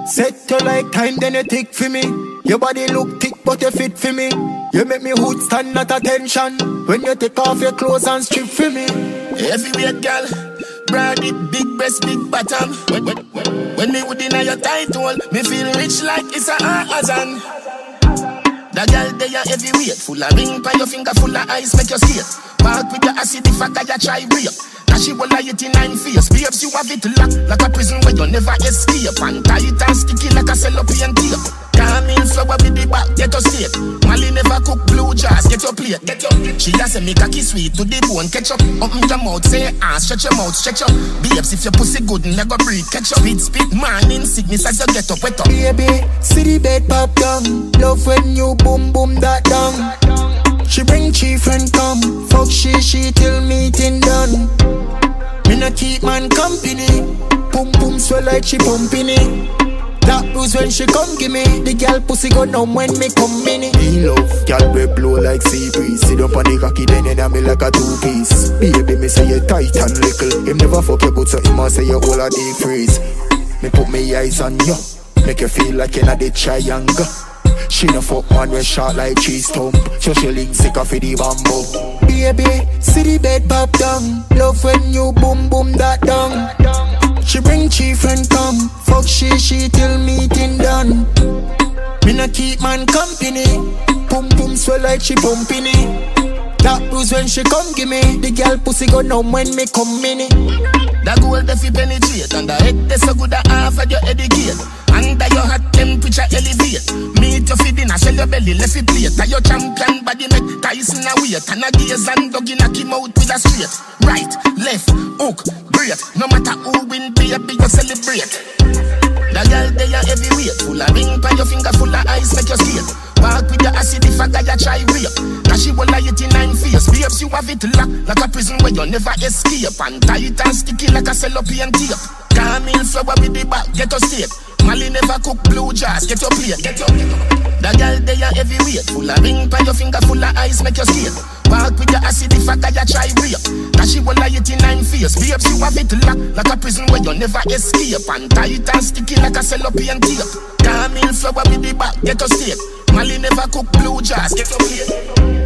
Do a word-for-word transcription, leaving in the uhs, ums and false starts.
Set you like time, then you tick for me. Your body look thick, but you fit for me. You make me hood stand at attention when you take off your clothes and strip for me. Heavyweight girl, broad it, big breast, big bottom. When, when, when, when me would in your title, me feel rich like it's a Amazon. The girl they are heavyweight, full of ring by your finger, full of ice, make you skate. Walk with your acid if I got you try rape. Now she will lie it in nine face. Babes, you have it locked like a prison where you never escape. And tight and sticky like a cellophane tape. Come in flower with the back, get your steak. Molly never cook blue jars, get your plate, get your. She has a make a kiss sweet to the bone, catch up. Open your mouth, say ass, stretch your mouth, stretch up. Babes, if your pussy good, never breathe, catch up. Spit, spit, man, in sickness as you get up, wet up. Baby, see the bed pop down. Love when you boom, boom, that down. She bring chief and come. Fuck she, she till meeting done. Me not keep man company. Boom, boom, swell like she pumping it. That bruise when she come give me. The girl pussy go numb when me come in it. Me love, girl we blow like sea breeze. Sit up on the cocky then you me like a two-piece. Baby me say you tight and little. Him never fuck you but so him must say you all a deep freeze. Me put me eyes on you, make you feel like you're not the triangle. She no fuck man when short like cheese stump. So she link sick off the bamboo. Baby, see the bed pop down. Love when you boom boom that down. She bring chief and come. Fuck she, she till meeting done. Me not keep man company. Boom boom swell like she pumping it. That bruise when she come give me. The girl pussy go numb when me come in it. The gold if you penetrate. And the head that's so good that half of your educate. Under your hot temperature elevate. Meet your feet in a shell your belly left it plate. And your champion body make Tyson a weight. And a gaze and dog in a him out with a straight. Right, left, hook, great. No matter who win baby you celebrate. The girl they are heavyweight. Full of ring by your finger, full of ice make you skate. Walk with your acid if I got you try rape. Now she will lie it in nine face. Babes, you have it locked like a prison where you never escape. And tight and sticky like a cellophane tape. Come in flower with the back, get your steak. Molly never cook blue jars, get your plate, get your. The girl they are heavyweight. Full of ring by your finger, full of ice make you skate. Walk with your acid if I got you try rape. Now she will lie it in nine face. Babes, you have it locked like a prison where you never escape. And tight and sticky like a cellophane tape. Come in flower with the back, get your steak. Molly never cook blue jars, get your plate.